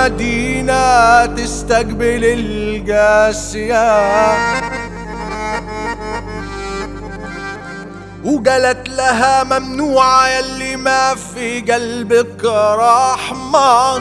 المدينة تستقبل القاسية، وقالت لها ممنوعة يلي ما في قلبك رحمة،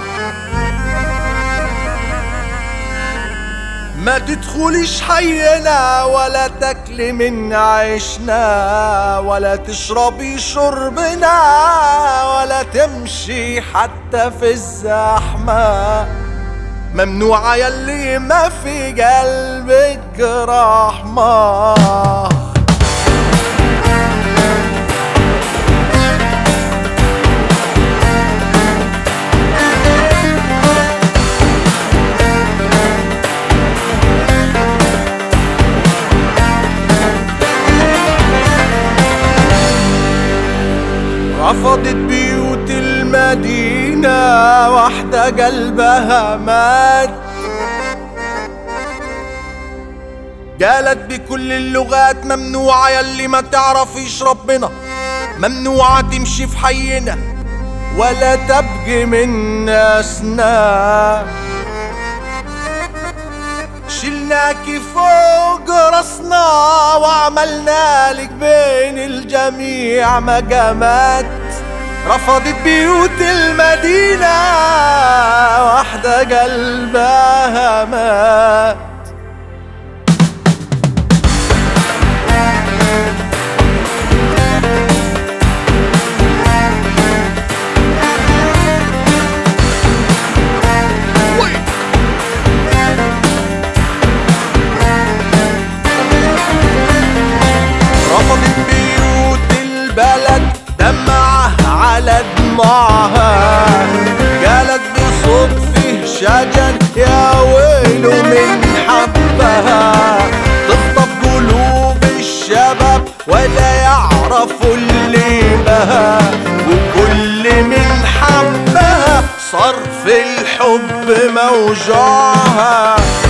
ما تدخليش حينا ولا تاكلي من عيشنا ولا تشربي شربنا ولا تمشي حتى في الزحمة، ممنوعة يلي ما في قلبك رحمة. رفضت بيوت المدينة واحدة قلبها مات، قالت بكل اللغات ممنوعة يلي ما تعرفيش ربنا، ممنوعة تمشي في حينا ولا تبقي من ناسنا، شلناكي فوق راسنا وعملنا لك بين الجميع مقامات. رفضت بيوت المدينة واحدة قلبها مات. رفضت بيوت البلد دمعه على دموعها، قالت بصوت فيه شجن يا ويلو من حبها، تخطف قلوب الشباب ولا يعرفوا اللي بها، وكل من حبها صار في الحب موجوعها.